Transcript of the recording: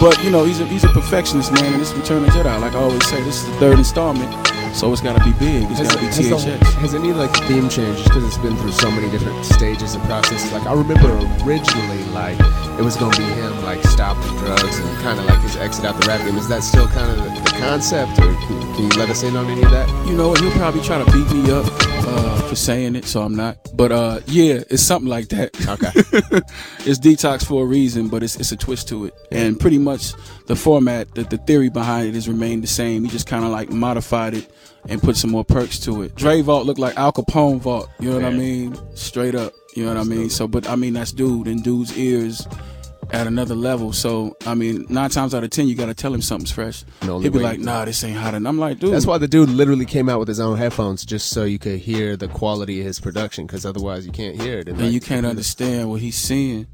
But you know, he's a perfectionist, man, and this is Return of the Jedi. Like I always say, this is the third installment, so it's got to be big. It's got to be THX. Has any like theme changed just because it's been through so many different stages and processes? Like I remember originally, like it was gonna be him like stopping drugs and kind of like his exit out the rap game. Is that still kind of the concept, or can you let us in on any of that? You know, he'll probably try to beat me up for saying it, so I'm not. But yeah, it's something like that. Okay. It's Detox for a reason, but it's a twist to it, and pretty much the format, the theory behind it has remained the same. He just kind of like modified it and put some more perks to it. Dre Vault looked like Al Capone Vault, you know what I mean? Straight up, you know what I mean? So, but I mean, that's dude, and dude's ears at another level. So, I mean, 9 times out of 10, you got to tell him something's fresh. He'll be like, nah, this ain't hot. And I'm like, dude. That's why the dude literally came out with his own headphones just so you could hear the quality of his production, because otherwise you can't hear it. And you can't understand what he's seeing.